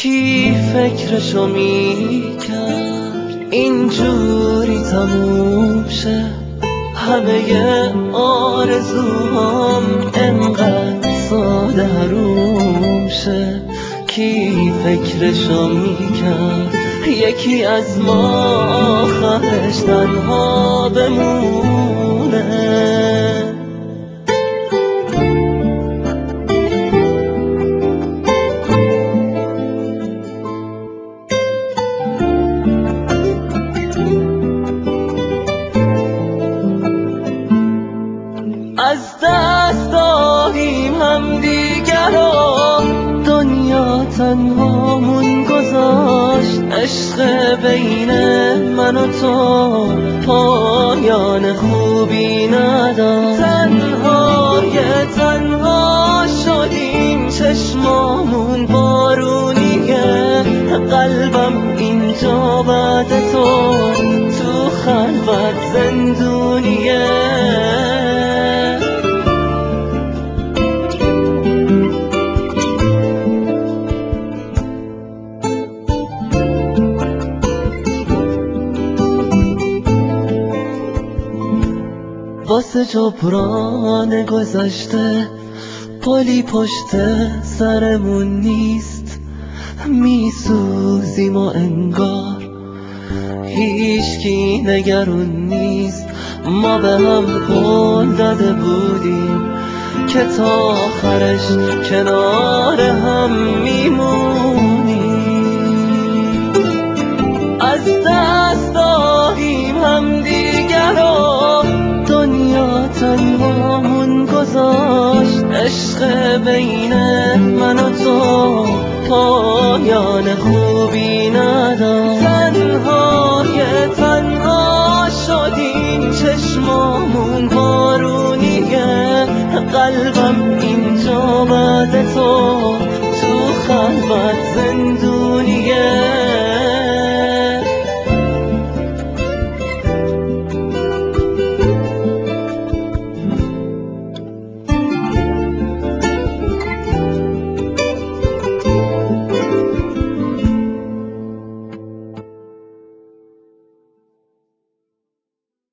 کی فکرشو میکرد اینجوری تموم شه، همه آرزوهام انقدر ساده حروم شه. کی فکرشو میکرد یکی از ما آخرش تنها بمونه؟ از دست دادیم هم دیگر رو، دنیا تنهامون گذاشت. عشق بین من و تو پایان خوبی نداشت. تنها شدیم، چشمامون بارونیه، قلبم اینجا بعد تو خلوت زندونیه. واسه جبران گذشته پلی پشت سرمون نیست، میسوزیم و انگار هیچکی نگرون نیست. ما به هم قول داده بودیم که تا آخرش کنار هم میمونیم. از دست دادیم هم دیگر رو، دنیا تنهامون گذاشت. عشق بین من و تو پایان خوبی نداشت. تنها شدیم، چشمامون بارونیه، قلبم اینجا بعد تو خلوت زندون